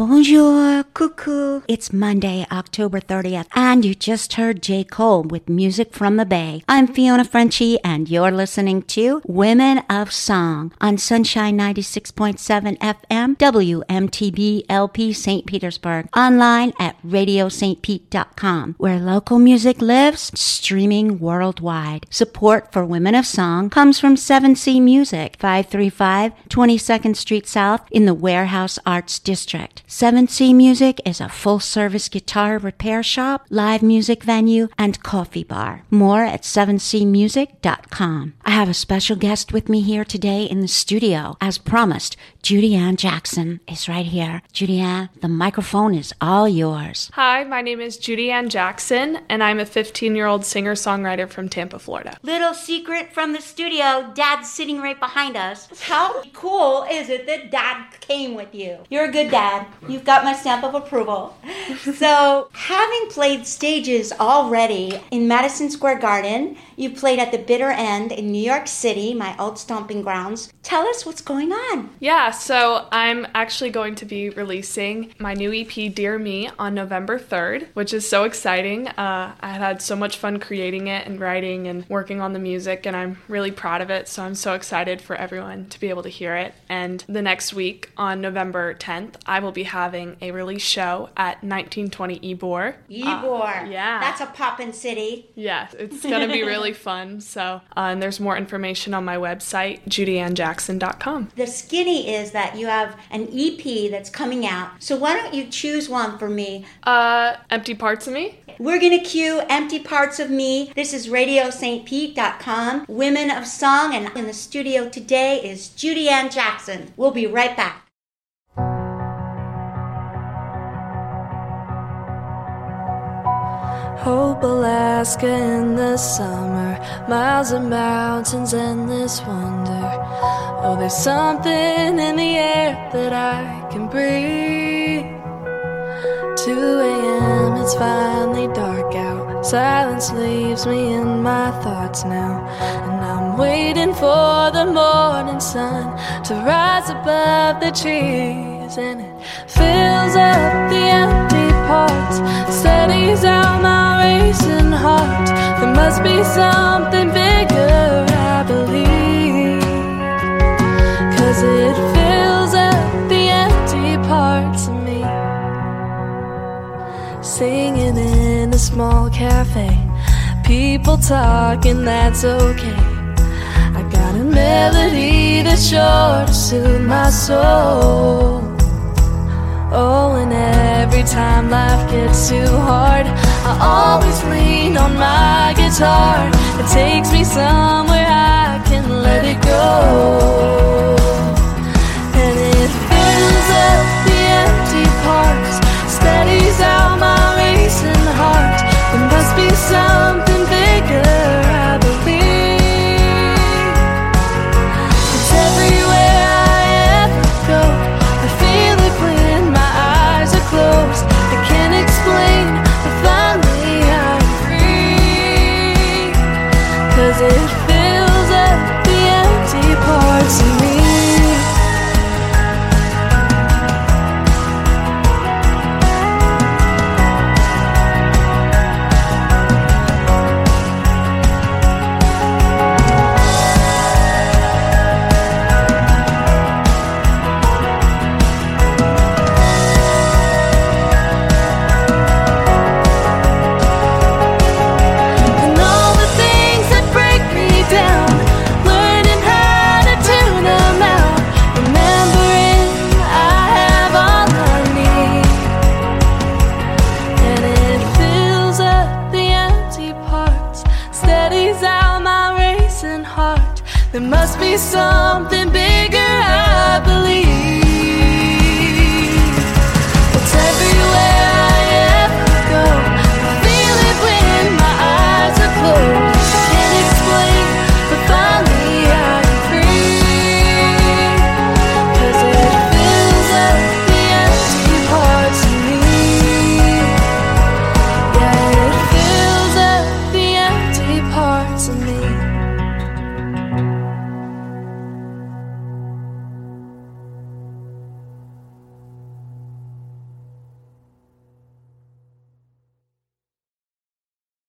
Bonjour, coucou. It's Monday, October 30th, and you just heard J. Cole with Music from the Bay. I'm Fiona Frenchie, and you're listening to Women of Song on Sunshine 96.7 FM, WMTB LP St. Petersburg, online at radiostpete.com, where local music lives, streaming worldwide. Support for Women of Song comes from 7C Music, 535 22nd Street South in the Warehouse Arts District. 7C Music is a full-service guitar repair shop, live music venue, and coffee bar. More at 7cmusic.com. I have a special guest with me here today in the studio. As promised, Judy Ann Jackson is right here. Judy Ann, the microphone is all yours. Hi, my name is Judy Ann Jackson, and I'm a 15-year-old singer-songwriter from Tampa, Florida. Little secret from the studio, Dad's sitting right behind us. How cool is it that Dad came with you? You're a good dad. You've got my stamp of approval. So, having played stages already in Madison Square Garden, you played at the Bitter End in New York City, my old stomping grounds. Tell us what's going on. Yeah, so I'm actually going to be releasing my new EP, Dear Me, on November 3rd, which is so exciting. I had so much fun creating it and writing and working on the music, and I'm really proud of it, so I'm so excited for everyone to be able to hear it. And the next week, on November 10th, I will be having a release show at 1920 Ybor. Ybor. Yeah. That's a poppin' city. Yeah, it's going to be really fun. So, and there's more information on my website, judyannjackson.com. The skinny is that you have an EP that's coming out. So why don't you choose one for me? Empty Parts of Me? We're going to cue Empty Parts of Me. This is radiostpete.com, Women of Song, and in the studio today is Judy Ann Jackson. We'll be right back. Hope, Alaska in the summer, miles of mountains, endless wonder. Oh, there's something in the air that I can breathe. 2 a.m., it's finally dark out. Silence leaves me in my thoughts now, and I'm waiting for the morning sun to rise above the trees, and it fills up the empty parts, steadies out my racing heart. There must be something bigger, I believe, 'cause it fills up the empty parts of me. Singing in a small cafe, people talking, that's okay. I got a melody that's sure to soothe my soul. Oh, and every time life gets too hard, I always lean on my guitar. It takes me somewhere I can let it go, and it fills up the empty parts, steadies out my racing heart. There must be something bigger, I believe. It's everywhere I ever go. I feel it when my eyes are closed. I can't explain, but finally I'm free, 'cause it fills up the empty parts of me. There must be something bigger, I believe. It's everywhere I ever go. I feel it when my eyes are closed. Can't explain, but finally I'm free, 'cause it fills up the empty parts of me. Yeah, it fills up the empty parts of me.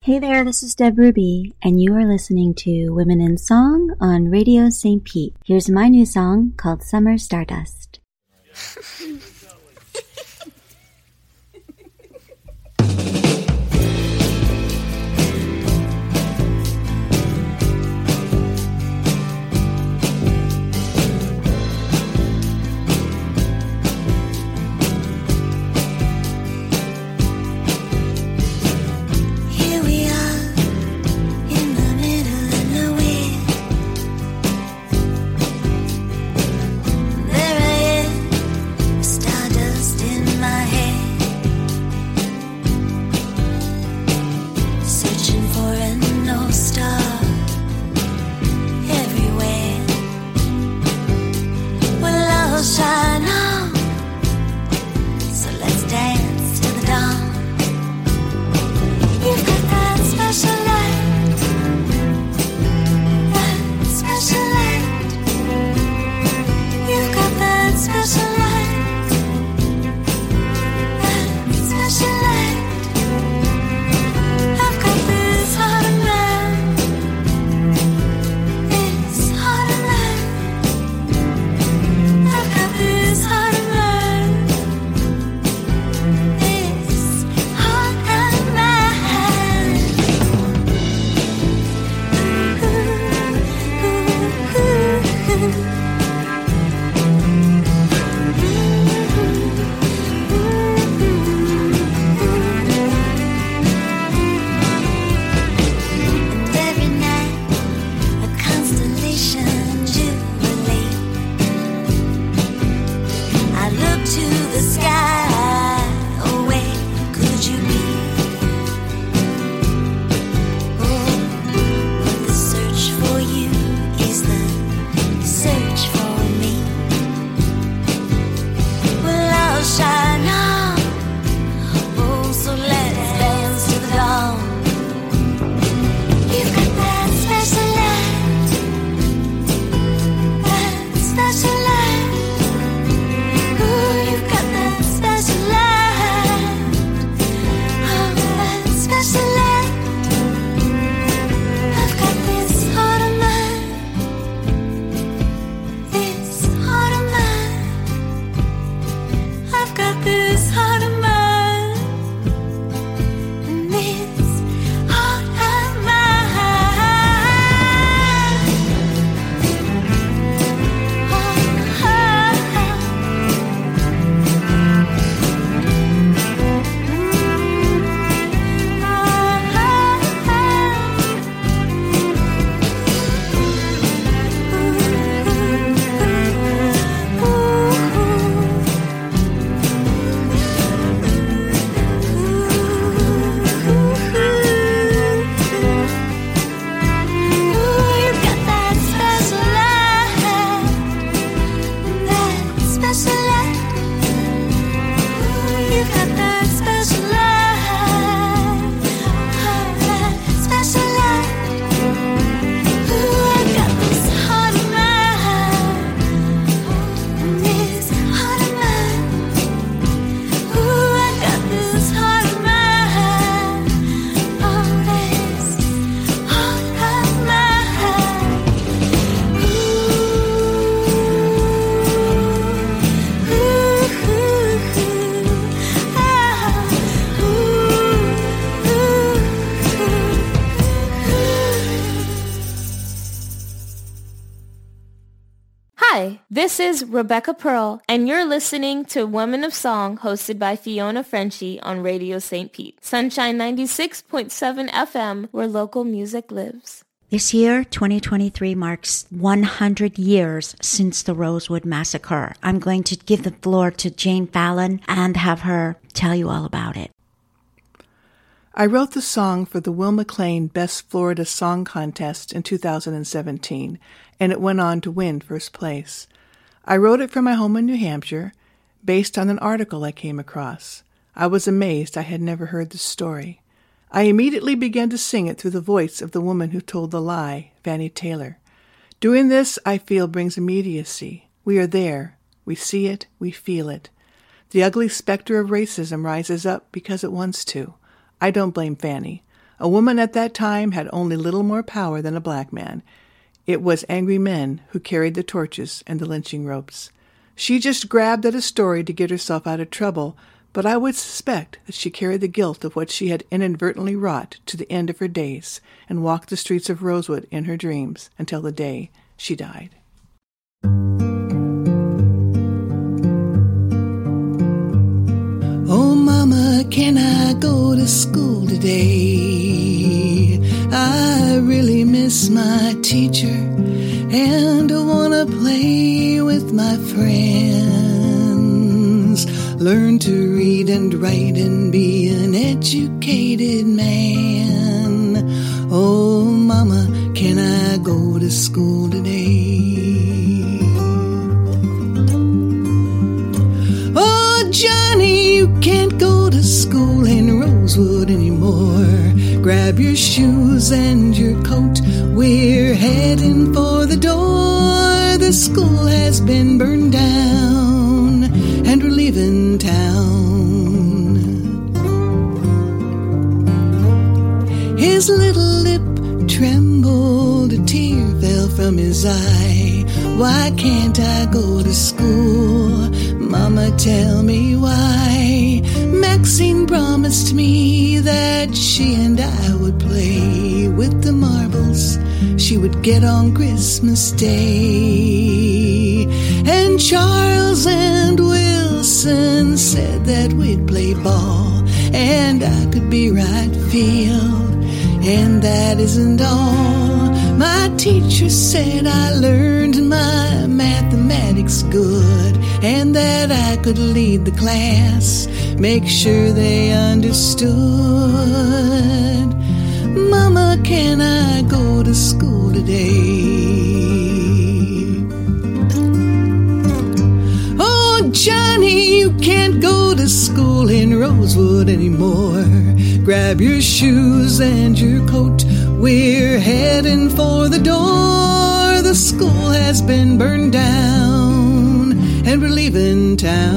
Hey there, this is Deb Ruby, and you are listening to Women in Song on Radio St. Pete. Here's my new song called Summer Stardust. This is Rebecca Pearl, and you're listening to Women of Song, hosted by Fiona Frenchie on Radio St. Pete. Sunshine 96.7 FM, where local music lives. This year, 2023, marks 100 years since the Rosewood Massacre. I'm going to give the floor to Jane Fallon and have her tell you all about it. I wrote the song for the Will McLean Best Florida Song Contest in 2017, and it went on to win first place. I wrote it from my home in New Hampshire, based on an article I came across. I was amazed I had never heard the story. I immediately began to sing it through the voice of the woman who told the lie, Fannie Taylor. Doing this, I feel, brings immediacy. We are there. We see it. We feel it. The ugly specter of racism rises up because it wants to. I don't blame Fannie. A woman at that time had only little more power than a black man. It was angry men who carried the torches and the lynching ropes. She just grabbed at a story to get herself out of trouble, but I would suspect that she carried the guilt of what she had inadvertently wrought to the end of her days and walked the streets of Rosewood in her dreams until the day she died. Oh, Mama, can I go to school today? I really miss my teacher and I want to play with my friends. Learn to read and write and be an educated man. Oh, Mama, can I go to school today? Oh, Johnny, you can't go to school in Rosewood anymore. Grab your shoes and your coat, we're heading for the door. The school has been burned down and we're leaving town. His little lip trembled, a tear fell from his eye. Why can't I go to school? Mama, tell me why. Maxine promised me that she and I would play with the marbles she would get on Christmas Day. And Charles and Wilson said that we'd play ball and I could be right field. And that isn't all. My teacher said I learned my mathematics good and that I could lead the class, make sure they understood. Mama, can I go to school today? Oh, Johnny, you can't go to school in Rosewood anymore. Grab your shoes and your coat, we're heading for the door. The school has been burned down and we're leaving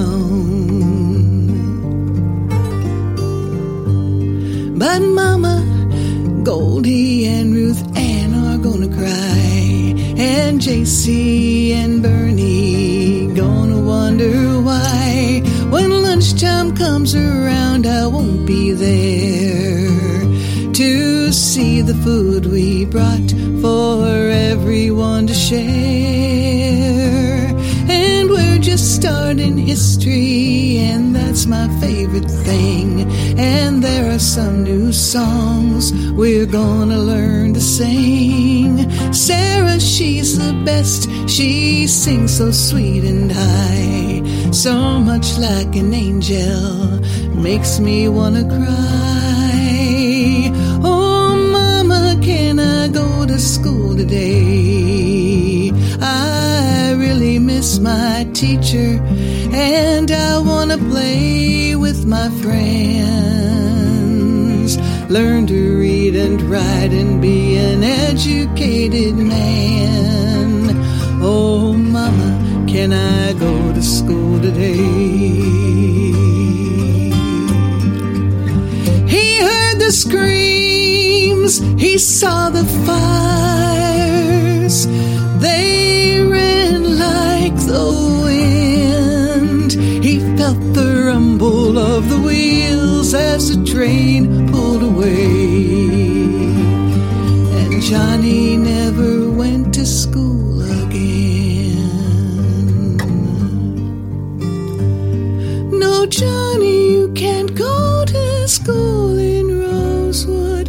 town. But Mama, Goldie and Ruth Ann are gonna cry, and JC and Bernie gonna wonder why. When lunchtime comes around, I won't be there to see the food we brought for everyone to share. And we're just starting history, and that's my favorite thing. And there are some new songs we're gonna learn to sing. Sarah, she's the best, she sings so sweet and high, so much like an angel, makes me wanna cry. Oh, Mama, can I go to school today? I really miss my teacher and I wanna play with my friends. Learn to read and write and be an educated man. Oh, Mama, can I go to school today? He heard the screams, he saw the fires. They ran like the wind. He felt the rumble of the wheels as the train pulled away. And Johnny never went to school again. No, Johnny, you can't go to school in Rosewood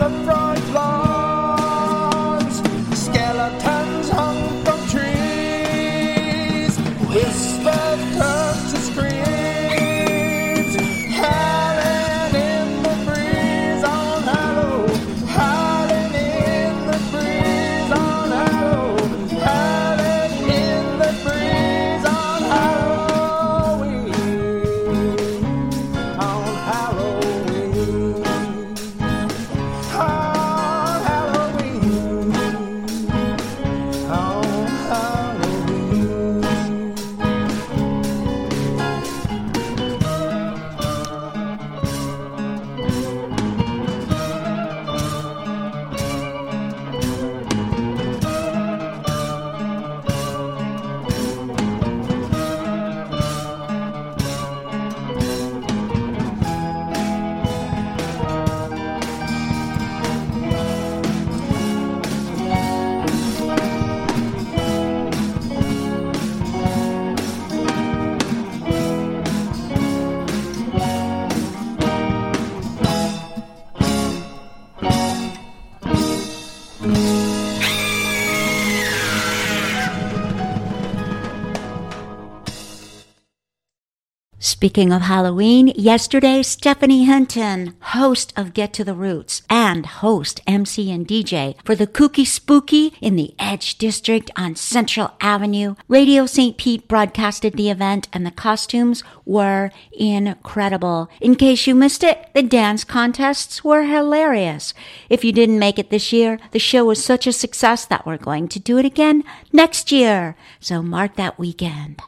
the front lawns. Skeletons hung from trees. Whispers turned to screams. Howling in the breeze on Halloween. Howling in the breeze on Halloween. Howling in the breeze on Halloween. On Halloween. On Halloween. On Halloween. Speaking of Halloween, yesterday, Stephanie Hinton, host of Get to the Roots and host, MC, and DJ for the Kooky Spooky in the Edge District on Central Avenue. Radio St. Pete broadcasted the event and the costumes were incredible. In case you missed it, the dance contests were hilarious. If you didn't make it this year, the show was such a success that we're going to do it again next year. So mark that weekend.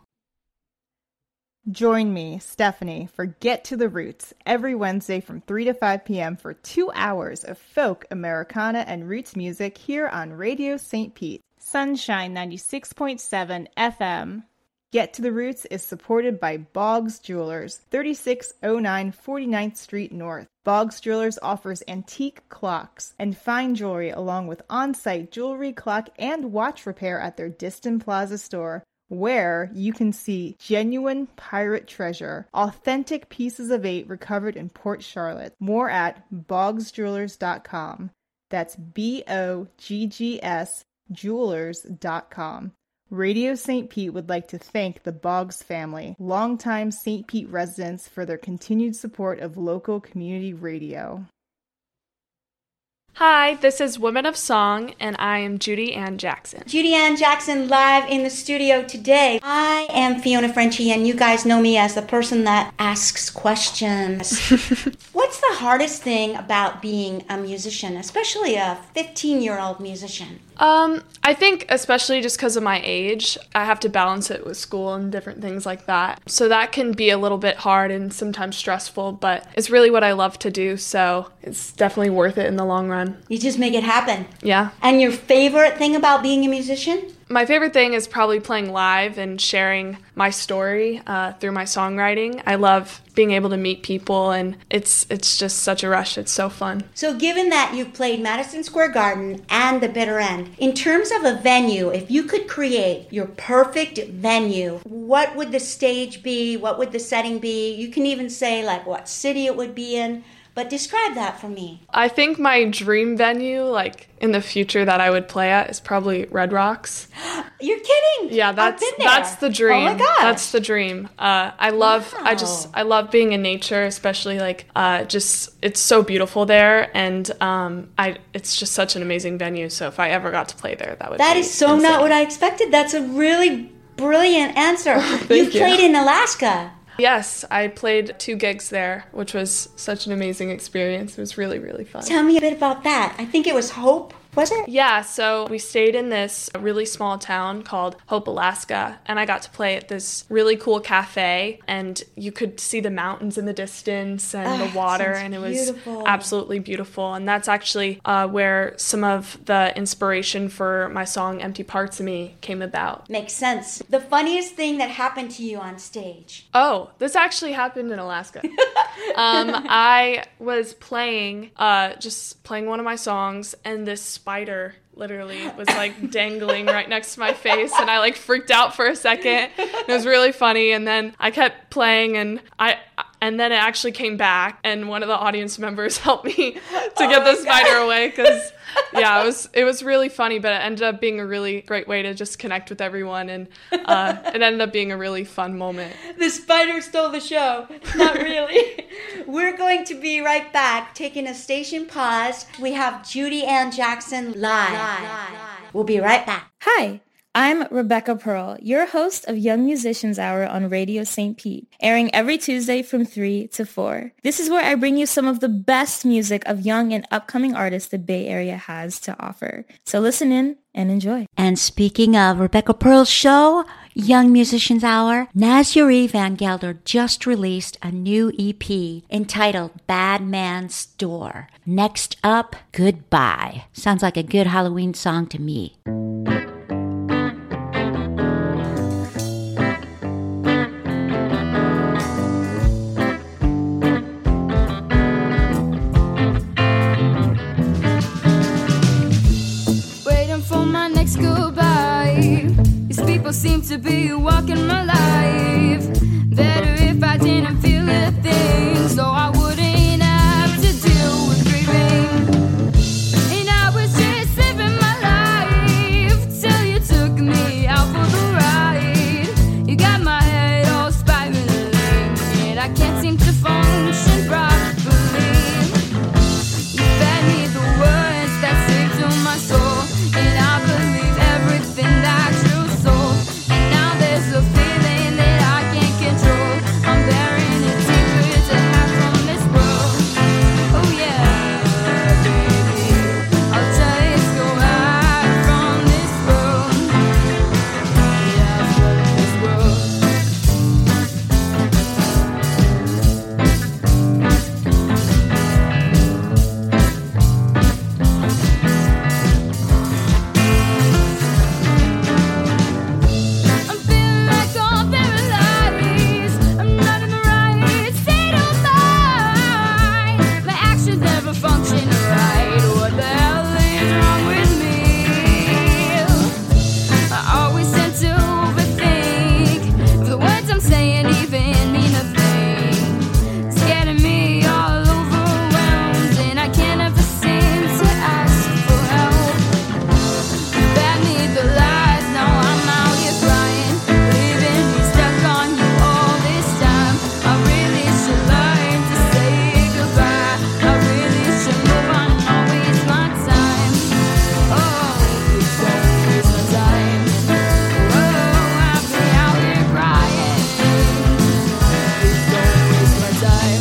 Join me, Stephanie, for Get to the Roots every Wednesday from 3 to 5 p.m. for 2 hours of folk, Americana, and roots music here on Radio St. Pete. Sunshine 96.7 FM. Get to the Roots is supported by Boggs Jewelers, 3609 49th Street North. Boggs Jewelers offers antique clocks and fine jewelry along with on-site jewelry, clock, and watch repair at their Diston Plaza store, where you can see genuine pirate treasure, authentic pieces of 8 recovered in Port Charlotte. More at boggsjewelers.com. That's BOGGS jewelers.com. Radio St. Pete would like to thank the Boggs family, longtime St. Pete residents, for their continued support of local community radio. Hi, this is Women of Song, and I am Judy Ann Jackson. Judy Ann Jackson live in the studio today. I am Fiona Frenchie, and you guys know me as the person that asks questions. What's the hardest thing about being a musician, especially a 15-year-old musician? I think especially just because of my age, I have to balance it with school and different things like that. So that can be a little bit hard and sometimes stressful, but it's really what I love to do, so it's definitely worth it in the long run. You just make it happen. Yeah. And your favorite thing about being a musician? My favorite thing is probably playing live and sharing my story through my songwriting. I love being able to meet people, and it's just such a rush. It's so fun. So given that you've played Madison Square Garden and the Bitter End, in terms of a venue, if you could create your perfect venue, what would the stage be? What would the setting be? You can even say like what city it would be in. But describe that for me. I think my dream venue, like in the future that I would play at, is probably Red Rocks. You're kidding? Yeah, that's the dream. Oh my gosh. That's the dream. I love being in nature, especially like it's so beautiful there, and it's just such an amazing venue. So if I ever got to play there, that is so insane. Not what I expected. That's a really brilliant answer. You played in Alaska. Yes, I played 2 gigs there, which was such an amazing experience. It was really, really fun. Tell me a bit about that. I think it was Hope, was it? Yeah, so we stayed in this really small town called Hope, Alaska, and I got to play at this really cool cafe, and you could see the mountains in the distance and the water, and it was absolutely beautiful. And that's actually where some of the inspiration for my song Empty Parts of Me came about. Makes sense. The funniest thing that happened to you on stage? Oh, this actually happened in Alaska. I was playing one of my songs, and this spider literally was like dangling right next to my face, and I like freaked out for a second. It was really funny, and then I kept playing, and And then it actually came back, and one of the audience members helped me to get the spider away, because yeah, it was really funny, but it ended up being a really great way to just connect with everyone, and it ended up being a really fun moment. The spider stole the show. Not really. We're going to be right back, taking a station pause. We have Judy Ann Jackson live. We'll be right back. Hi, I'm Rebecca Pearl, your host of Young Musicians Hour on Radio St. Pete, airing every Tuesday from 3 to 4. This is where I bring you some of the best music of young and upcoming artists the Bay Area has to offer. So listen in and enjoy. And speaking of Rebecca Pearl's show, Young Musicians Hour, Nazuri Van Gelder just released a new EP entitled Bad Man's Door. Next up, Goodbye. Sounds like a good Halloween song to me. Goodbye. These people seem to be walking my life. Better if I didn't feel a thing, so I wouldn't have to deal with grieving. And I was just living my life till you took me out for the ride. You got my head all spiraling, and I can't seem to function properly. You fed me the words that saved to my soul, and I believe everything that you sold. And now there's a feeling that I can't control. I'm bearing it deeper to have from this world. Oh yeah, baby, I'll just go out from this world. Yeah, from this world. I'm feeling like I'm paralyzed. I'm not in the right state of mind. My actions never function right. What the hell is wrong with me? I always tend to overthink if the words I'm saying even mean a thing. It's getting me all overwhelmed, and I can't ever seem to ask for help. Bad me the lies, now I'm out here crying, leaving me stuck on you all this time. I really should learn to say goodbye. I really should move on and not waste my time. Oh, please don't waste my time. Oh, I've been out here crying. Please don't waste my time.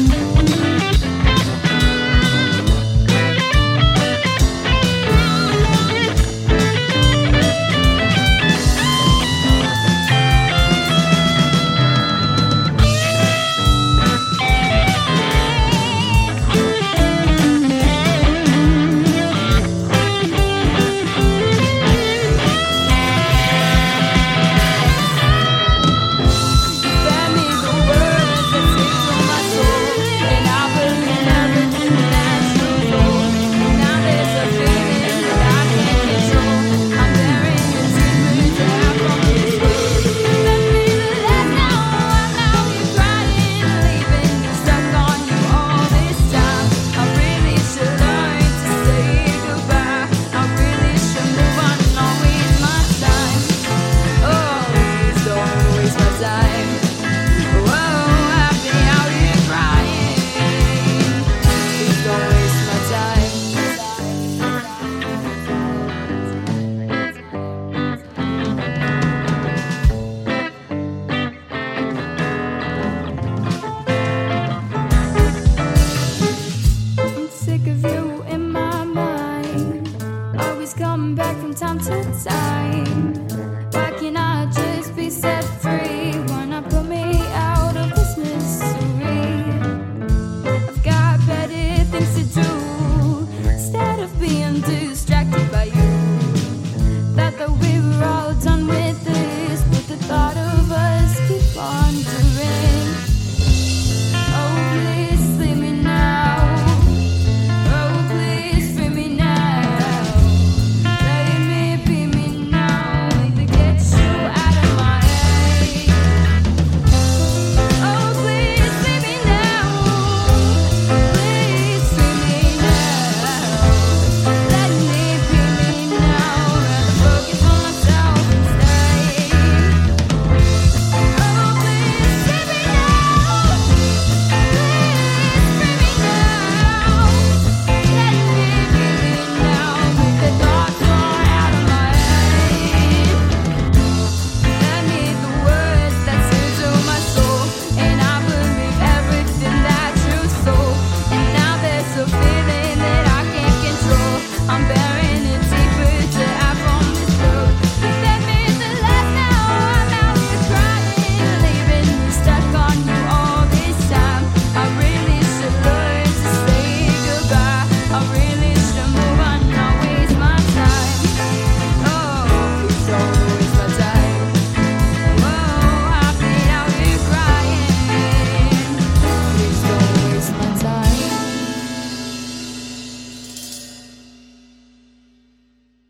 Fed me the words that take from my soul, and I believe everything that you told. Now there's a feeling that I can't control. I'm bearing it deeper to have from this world. Fed me the lies, now I'm out here crying, leaving me stuck on you all this time. I really should learn to say goodbye. I really should move on and not waste my time. Oh, please don't waste my time. Whoa, I've been out here crying. Please don't waste my time. I'm sick of you in my mind, always coming back from time to time. Why can't I just be set free? Why not put me out of this misery? I've got better things to do instead of being distracted by you. Thought that we were all done with this, but the thought of us keep wandering. Oh, please leave me now. Oh, please free me now. Let me be me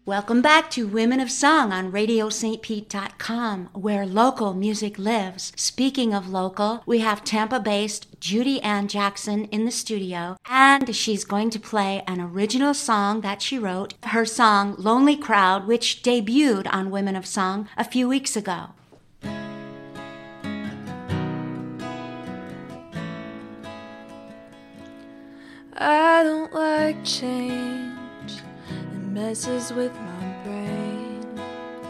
Welcome back to Women of Song on RadioSt.Pete.com, where local music lives. Speaking of local, we have Tampa-based Judy Ann Jackson in the studio, and she's going to play an original song that she wrote, her song Lonely Crowd, which debuted on Women of Song a few weeks ago. I don't like change, it messes with my brain.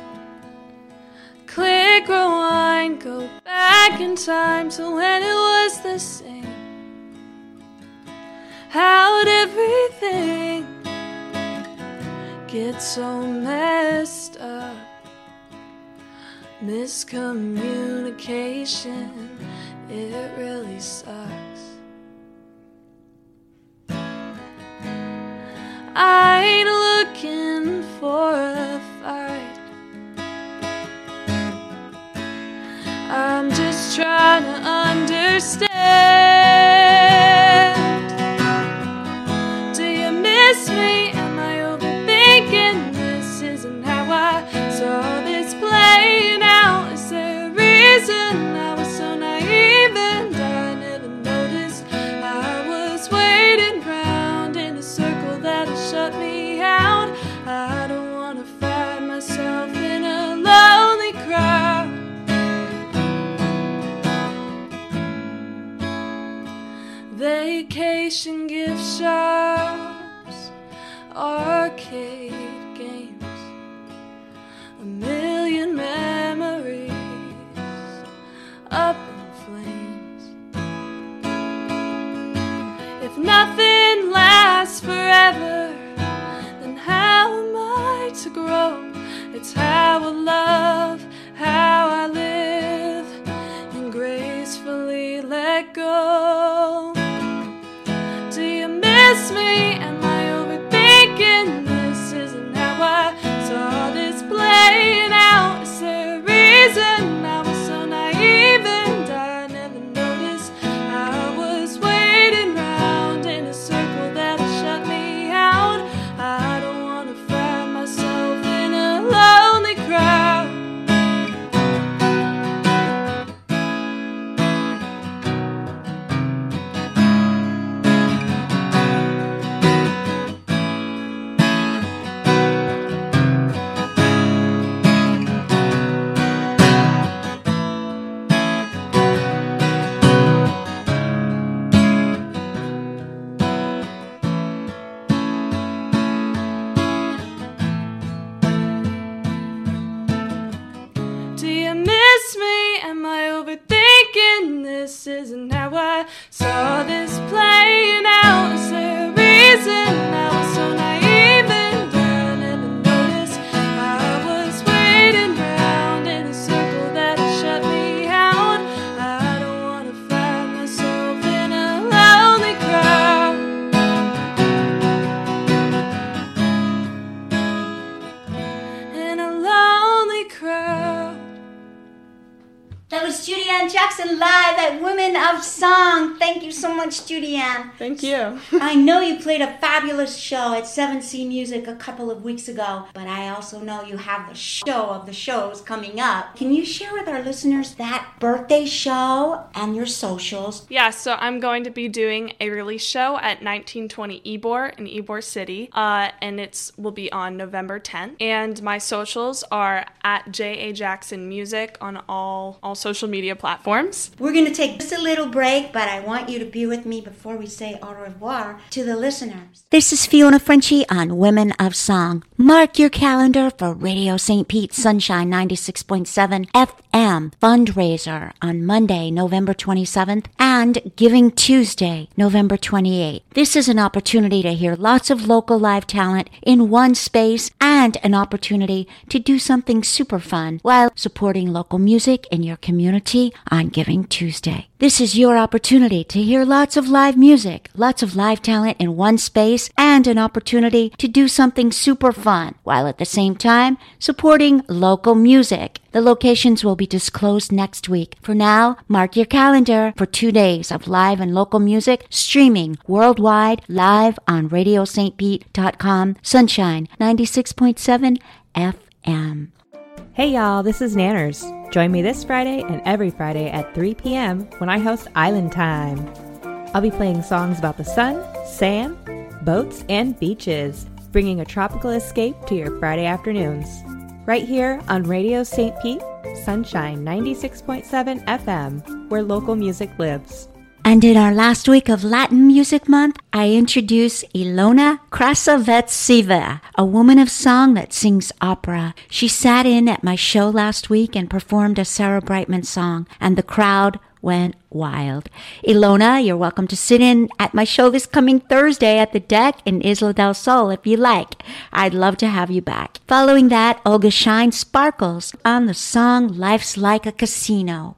Click, rewind, go back in time to when it was the same. How'd everything get so messed up? Miscommunication, it really sucks. I ain't looking for a fight, I'm just trying to understand. Do you miss me? Am I overthinking? This isn't how I saw this playing out. Is there a reason I was so naive and I never noticed I was waiting round in a circle that'll shut me out? I don't wanna find myself in a lonely crowd. Vacation gift shops, arcade games, a million memories up in flames. If nothing lasts forever, then how am I to grow? It's how I love, how I live, and gracefully let go. Do you miss me? Am I overthinking? This isn't how I saw this playing out. Is there a reason I was so naive and I never noticed I was waiting round in a circle that'll shut me out? I don't wanna find myself in a lonely crowd. Do you miss me? Am I overthinking? This isn't how I saw this playing out. Is there a reason I was so naive and I never noticed I was waiting round in a circle that'll shut me out? I don't wanna find myself in a lonely crowd. In a lonely crowd. That was Judy Ann Jackson live at Women of Song. Thank you so much, Judy Ann. Thank you. I know you played a fabulous show at 7C Music a couple of weeks ago, but I also know you have the show of the shows coming up. Can you share with our listeners that birthday show and your socials? Yeah, so I'm going to be doing a release show at 1920 Ybor in Ybor City, and will be on November 10th. And my socials are at J.A. Jackson Music on all social media platforms. We're going to take just a little break, but I want you to be with me before we say au revoir to the listeners. This is Fiona Frenchie on Women of Song. Mark your calendar for Radio St. Pete Sunshine 96.7 FM fundraiser on Monday, November 27th and Giving Tuesday, November 28th. This is an opportunity to hear lots of local live talent in one space and an opportunity to do something super fun while supporting local music in your community on Giving Tuesday. This is your opportunity to hear lots of live music, lots of live talent in one space, and an opportunity to do something super fun, while at the same time supporting local music. The locations will be disclosed next week. For now, mark your calendar for 2 days of live and local music streaming worldwide live on RadioSt.Pete.com, Sunshine 96.7 FM. Hey y'all, this is Nanners. Join me this Friday and every Friday at 3 p.m. when I host Island Time. I'll be playing songs about the sun, sand, boats, and beaches, bringing a tropical escape to your Friday afternoons. Right here on Radio St. Pete, Sunshine 96.7 FM, where local music lives. And in our last week of Latin Music Month, I introduce Ilona Krasavetsiva, a woman of song that sings opera. She sat in at my show last week and performed a Sarah Brightman song, and the crowd went wild. Ilona, you're welcome to sit in at my show this coming Thursday at the Deck in Isla del Sol if you like. I'd love to have you back. Following that, Olga Shine sparkles on the song Life's Like a Casino.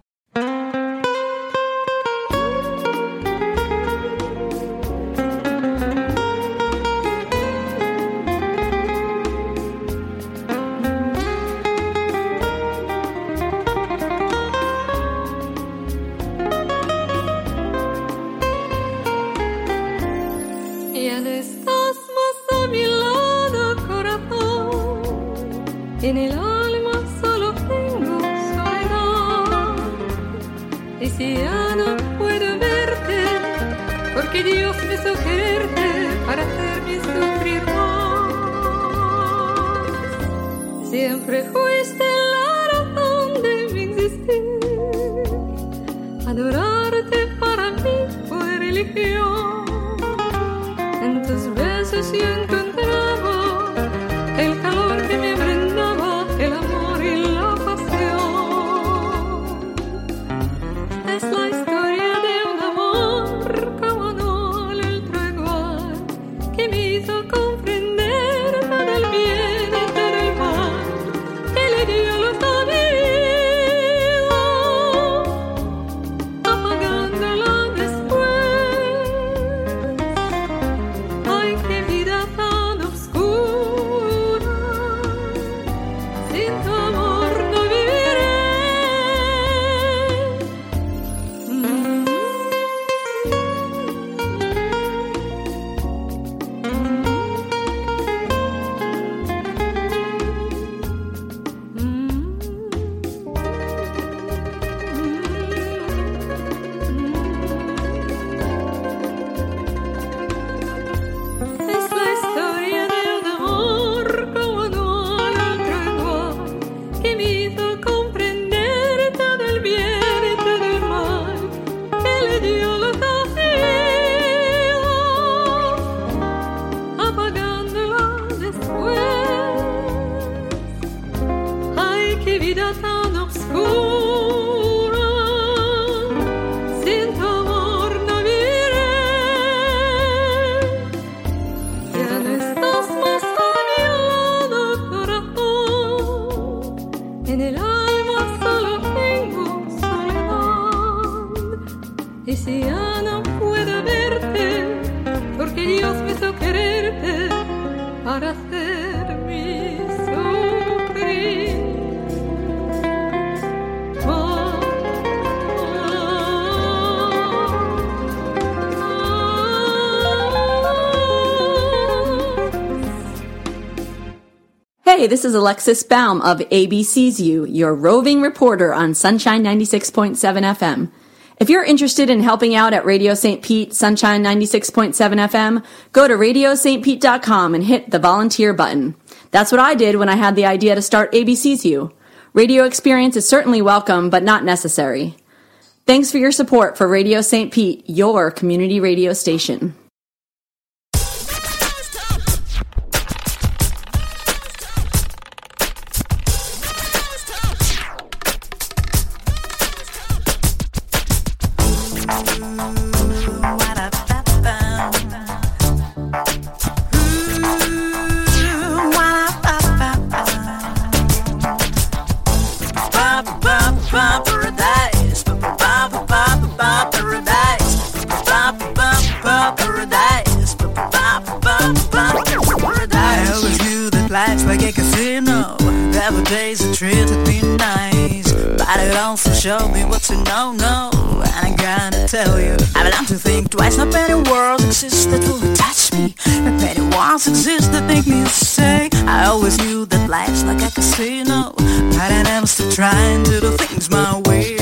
En el alma solo tengo soledad. Y si ya no puedo verte, porque Dios me hizo quererte para hacerme sufrir más. Siempre fuiste la razón de mi existir. Adorarte para mí fue religión. En tus besos yo encontraba el calor que me brindaba el amor y la pasión. Es la historia de un amor como no hay otro igual, que me hizo comprender todo el bien y todo el mal, que le dio los amigos, apagándola después. Ay, qué vida tan oscura. Sin tu amor no viviré. Es la historia de un amor como no hay otro igual, que me hizo comprender todo el bien y todo el mal, que le dio los amigos, apagándola después. Ay, qué vida tan oscura. Sin tu amor no viviré. Ya no estás más a mi lado, corazón. En el alma solo tengo soledad. Y si ya no puedo verte, porque Dios me hizo quererte para hacerme sufrir. Hey, this is Alexis Baum of ABC's You, your roving reporter on Sunshine 96.7 FM. If you're interested in helping out at Radio St. Pete, Sunshine 96.7 FM, go to RadioSt.Pete.com and hit the volunteer button. That's what I did when I had the idea to start ABC's You. Radio experience is certainly welcome, but not necessary. Thanks for your support for Radio St. Pete, your community radio station. Paradise, but life's like a casino. There were days that treated me nice, but it also showed me what to know, and I gotta tell you, I've learned to think twice. Not many worlds exist that will touch me, not many worlds exist that make me stay. I always knew that life's like a casino, but I never stopped trying to do things my way.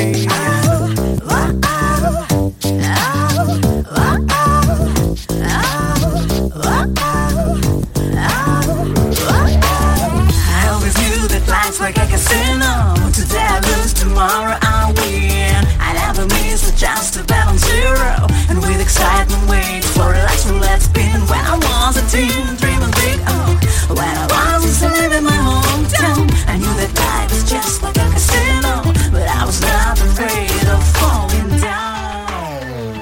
I always knew that life's like a casino. Today I lose, tomorrow I win. I never miss a chance to bet on zero, and with excitement wait for a last roulette spin. When I was a teen, dreaming big, when I was still living in my hometown, I knew that life was just like a casino, but I was not afraid of falling down.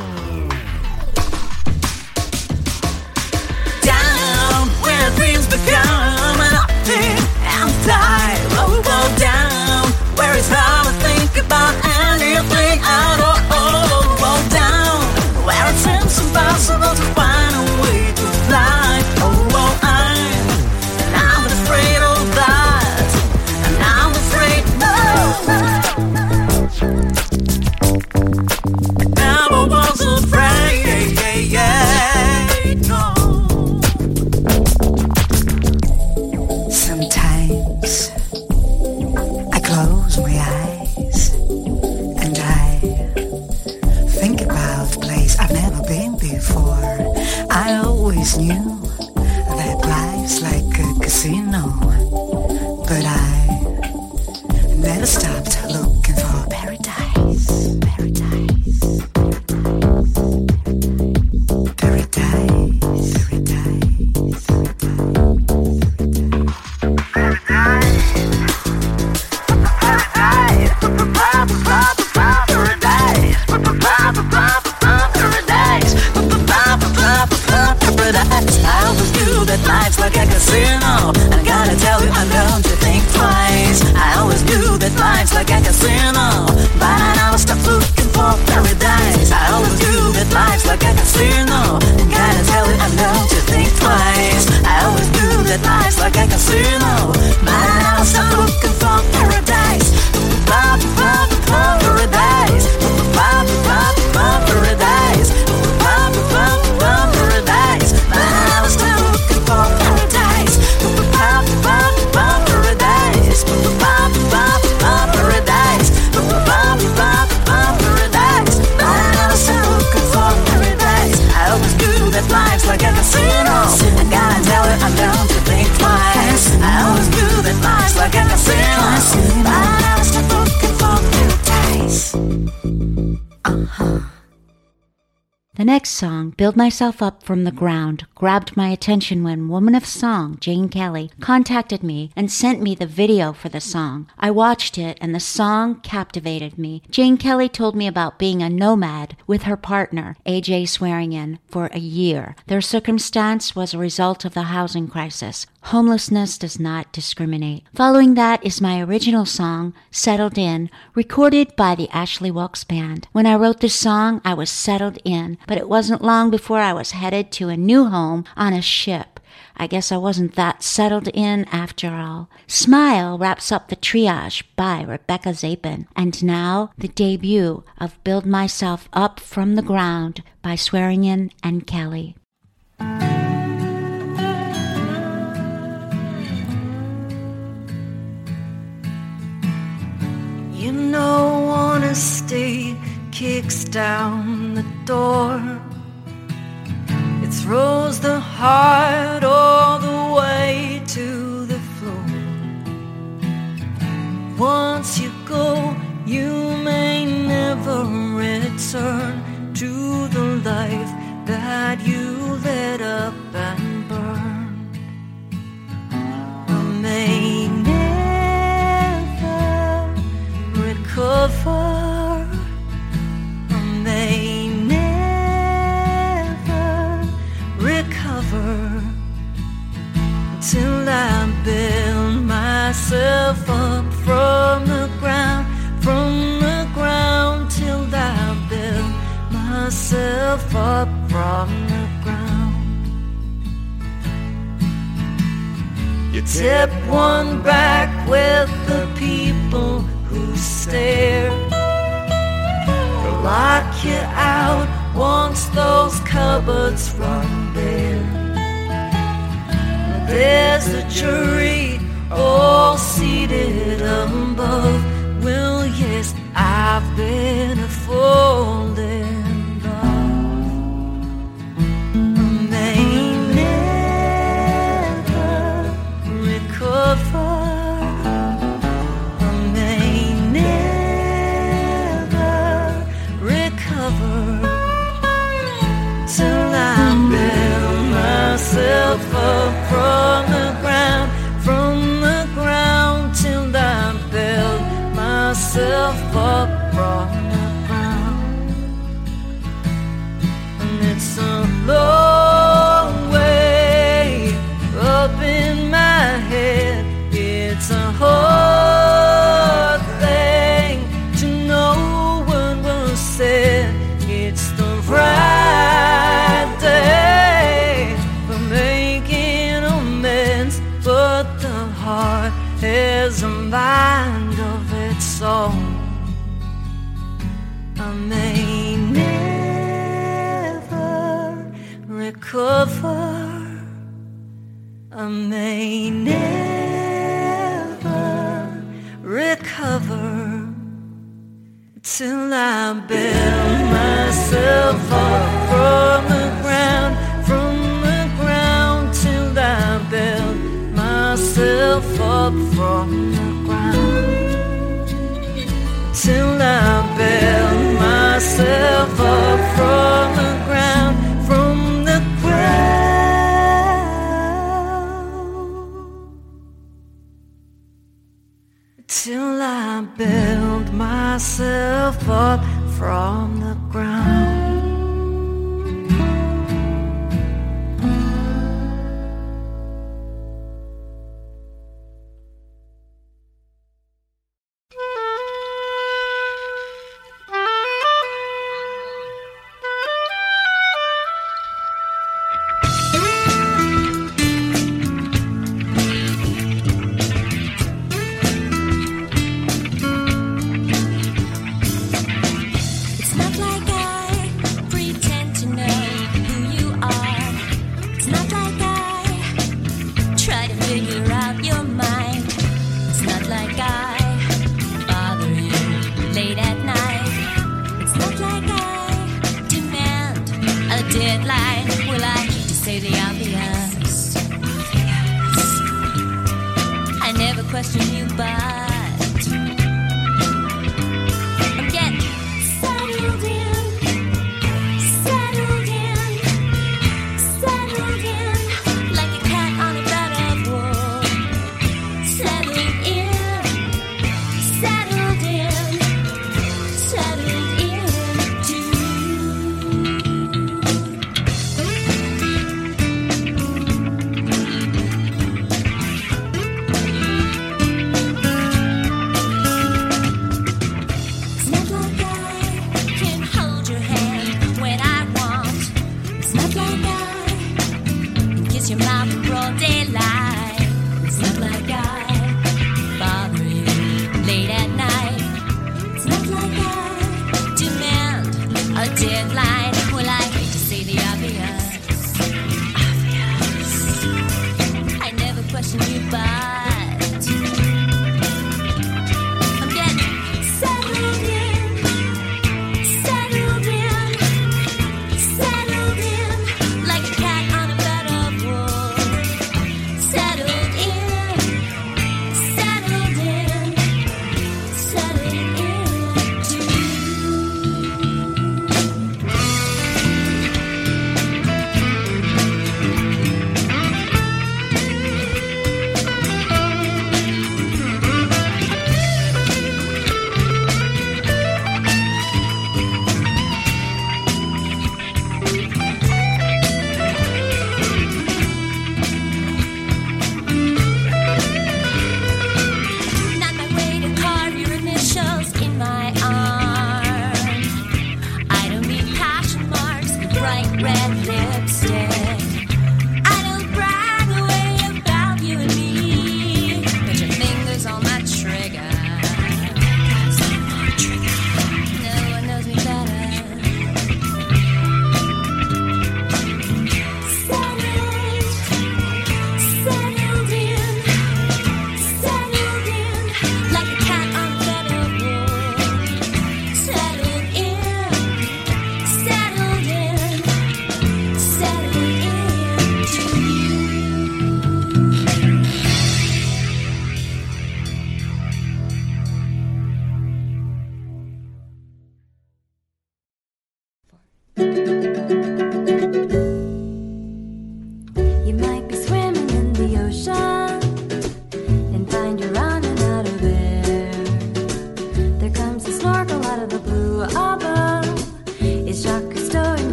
Down, where dreams become nothing and die. Oh, down, where it's hard to think about anything at all. Oh, down, where it seems impossible to find a way to fly. Oh, I'm not afraid of that, and I'm afraid I never was afraid, no. Sometimes I close my eyes and I think about a place I've never been before. I always knew that life's like a casino, but I never stopped looking for paradise. Paradise. Paradise. I always knew that life's like a casino, and I gotta tell you, I learned to think twice. I always knew that life's like a casino, but I never stopped looking for paradise. I always knew that life's like a casino, and gotta tell you, I learned to think twice. I always knew that life's like a casino, but I never stopped looking for paradise. Paradise. Paradise. Paradise. But I was still looking for paradise. Paradise. Paradise. Paradise. But I was still looking for paradise. I always knew that life's like a casino, I gotta tell you, I learned to think twice. I always knew that life's like a casino, but I was still looking for paradise. The next song, Build Myself Up From the Ground, grabbed my attention when Woman of Song, Jane Kelly, contacted me and sent me the video for the song. I watched it and the song captivated me. Jane Kelly told me about being a nomad with her partner, AJ Swearingen, for a year. Their circumstance was a result of the housing crisis. Homelessness does not discriminate. Following that is my original song, Settled In, recorded by the Ashley Wilkes Band. When I wrote this song, I was settled in, but it wasn't long before I was headed to a new home on a ship. I guess I wasn't that settled in after all. Smile wraps up the triage by Rebecca Zapin. And now, the debut of Build Myself Up From the Ground by Swearingen and Kelly. You know, honesty kicks down the door. It throws the heart all the way to the floor. Once you go, you may never return to the life that you lit up and burned. Or may never recover. Or may never recover till I build myself up from the ground till I build myself up from the ground. You tip one back with the people who stare. They'll lock you out once those cupboards run bare. There's a jury all seated above. Well, yes, I've been a folding dog. They never recover. They never recover till I build myself up from the ground till I build myself up from the ground. And it's a long way up in my head. It's a hard thing to know what was said. It's the right day for making amends, but the heart has a mind of its own. I may never recover. I may never recover till I build myself up from the ground till I build myself up from the ground till I build myself up from the ground till I build myself up from the ground.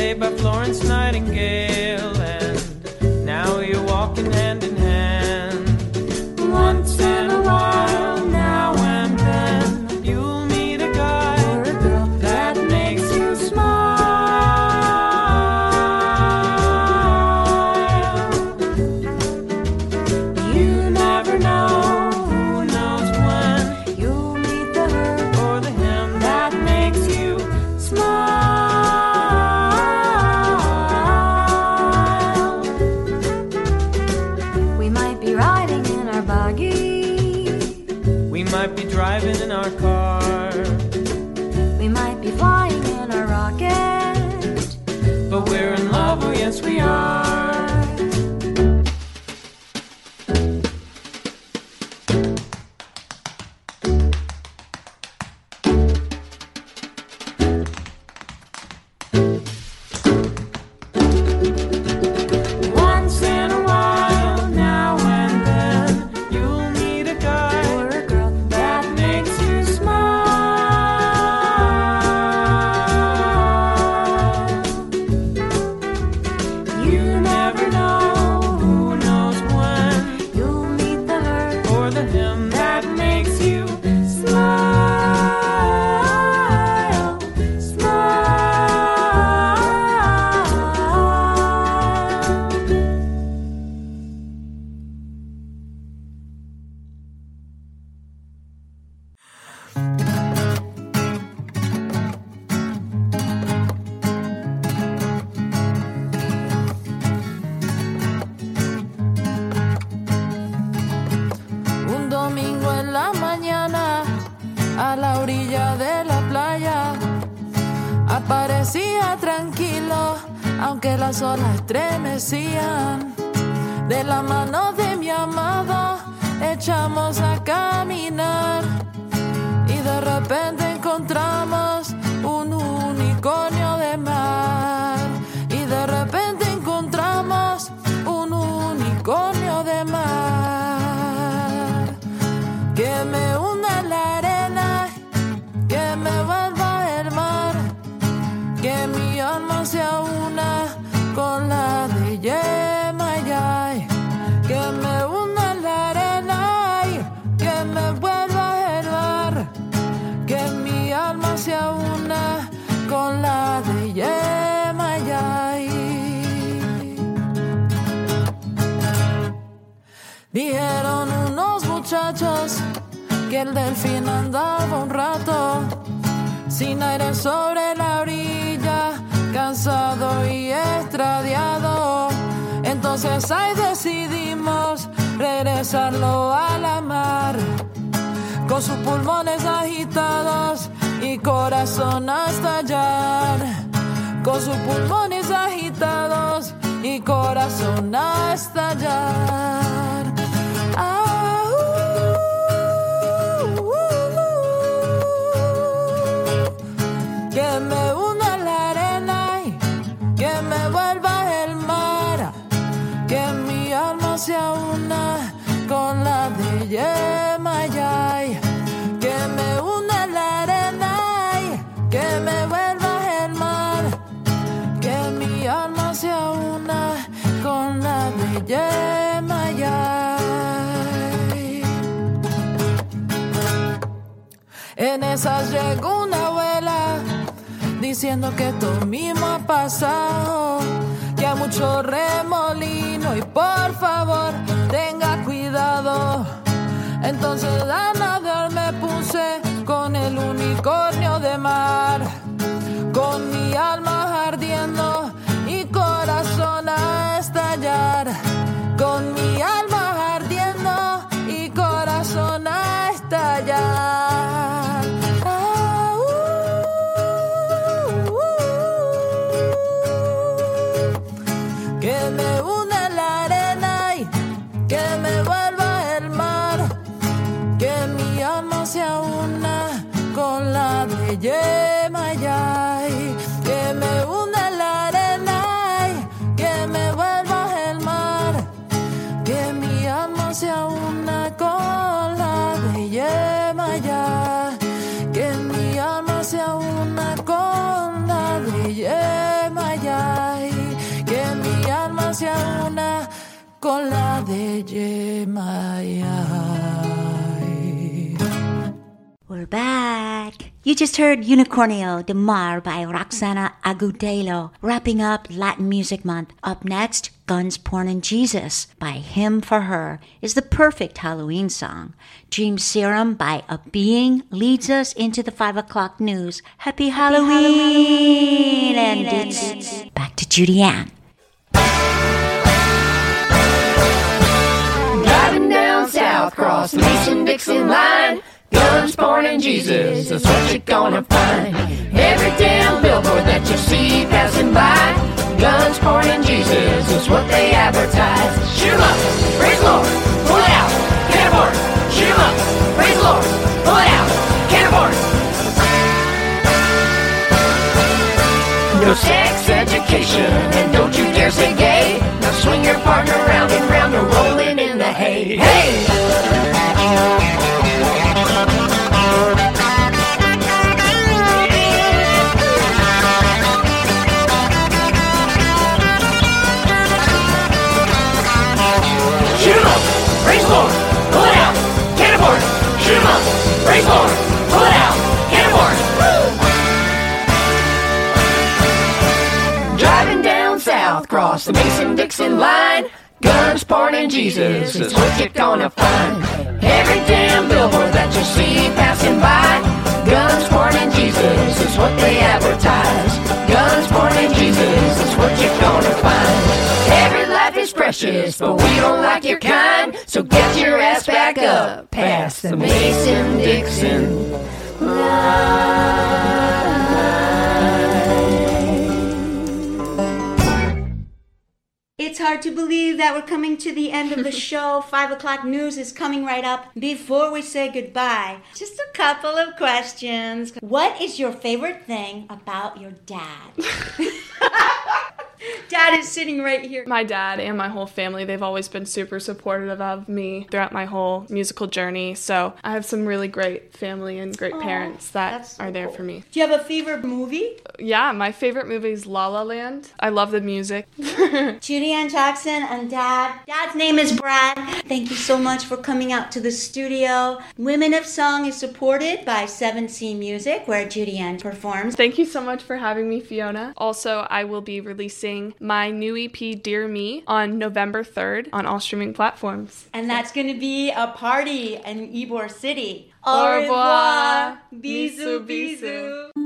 Day by Florence Nightingale, and now you're walking hand in hand. Once in a while, now and then, you'll meet a guy or a girl that makes you smile. You never know, who knows when you'll meet the her or the him that makes you smile. We might be driving in our car. We might be flying in a rocket. But we're in love, oh yes we are. Parecía tranquilo, aunque las olas estremecían. De la mano de mi amado echamos a caminar y de repente encontramos un unicornio de mar. Y de repente encontramos un unicornio de mar que me hunda en la arena, que me vuelva el mar, que mi alma sea una con la de Yemayay, que me hunda en la arena y que me vuelva el mar, que mi alma sea una con la de Yemayay. Dijeron unos muchachos que el delfín andaba un rato sin aire sobre la orilla, cansado y extraviado. Entonces ahí decidimos regresarlo a la mar, con sus pulmones agitados y corazón a estallar, con sus pulmones agitados y corazón a estallar. Que me hunda en la arena y que me vuelva el mar, que mi alma sea una con la de Yemayay, que me hunda en la arena y que me vuelva el mar, que mi alma sea una con la de Yemayay. En esas llegó una abuela diciendo que esto mismo ha pasado, que hay mucho remolino y por favor tenga cuidado. Entonces a nadar me puse con el unicornio de mar, con mi alma ardiendo y corazón a estallar, con mi alma ardiendo y corazón a estallar. Que me hunda en la arena y que me vuelva el mar, que mi alma sea una con la de Yemayay, que me hunda en la arena y que me vuelva el mar, que mi alma sea una con la de Yemayay, que mi alma sea una con la de Yemayay. cola de Yemaya. We're back. You just heard Unicornio de Mar by Roxana Agudelo, wrapping up Latin Music Month. Up next, Guns, Porn, and Jesus by Him for Her is the perfect Halloween song. Dream Serum by A Being leads us into the 5 o'clock news. Happy Halloween! And it's back to Judy Ann. Driving down south, cross the Mason-Dixon line. Guns, porn, and Jesus, that's what you're gonna find. Every damn billboard that you see passing by. Guns, porn, and Jesus is what they advertise. Shoot 'em up, praise the Lord, pull it out, can't afford it. Shoot 'em up, praise the Lord, pull it out, can't afford it. No sex education, and don't you dare say gay. Now swing your partner round and round, or rolling in the hay. Hey! Shoot 'em up, praise the Lord, pull it out, can't afford it. Shoot 'em up, praise the Lord, pull it out, can't afford it. Driving down south, cross the Mason-Dixon line. Guns, porn, and Jesus is what you're gonna find. Every damn billboard that you see passing by. Guns, porn, and Jesus is what they advertise. Guns, porn, and Jesus is what you're gonna find. Every life is precious, but we don't like your kind. So get your ass back up past the Mason-Dixon line. It's hard to believe that we're coming to the end of the show. 5 o'clock news is coming right up. Before we say goodbye, just a couple of questions. What is your favorite thing about your dad? Dad is sitting right here. My dad and my whole family, they've always been super supportive of me throughout my whole musical journey. So I have some really great family and great parents that are there for me. Do you have a favorite movie? Yeah, my favorite movie is La La Land. I love the music. Judy Ann Jackson and Dad. Dad's name is Brad. Thank you so much for coming out to the studio. Women of Song is supported by 7C Music, where Judy Ann performs. Thank you so much for having me, Fiona. Also, I will be releasing my new EP, Dear Me, on November 3rd on all streaming platforms. And that's going to be a party in Ybor City. Au revoir. Bisous, bisous.